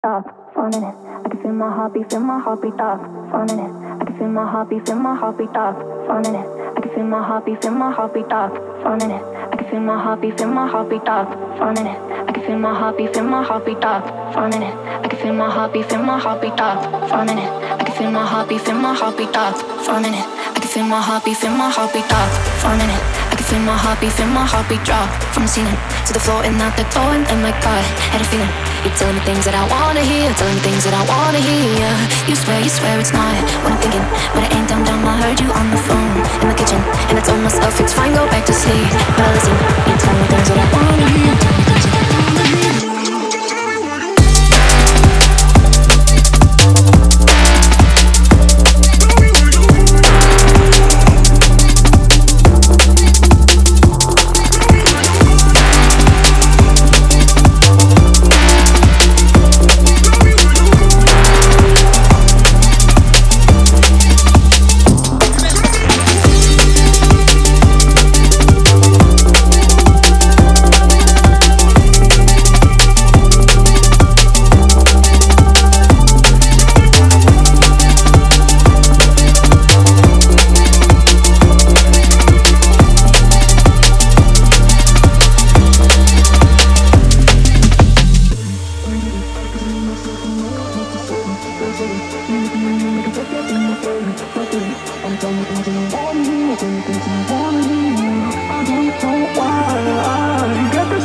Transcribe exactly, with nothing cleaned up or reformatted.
stop falling in. I can feel my heartbeat, feel my heartbeat stop falling in. I can feel my heartbeat, feel my heartbeat stop falling in. I can feel my heartbeat, feel my heartbeat stop falling in. I can feel my heartbeat, feel my heartbeat stop falling in. I can feel my heartbeat, feel my heartbeat stop falling in. I can feel my heartbeat, feel my heartbeat stop falling in. I can feel my heartbeat, feel my heartbeat stop falling in. I can feel my heartbeat, feel my heartbeat stop falling in. I can feel my heartbeat, feel my heartbeat drop from the ceiling to the floor and out the door. And my God, had a feeling you're telling me things that I wanna hear, telling me things that I wanna hear. You swear, you swear it's not what I'm thinking, but it ain't dumb dumb. I heard you on the phone in the kitchen, and I told myself it's fine, go back to sleep. But I listen, you tell me things that I wanna hear, tell me things that I wanna hear. I don't know why. You got this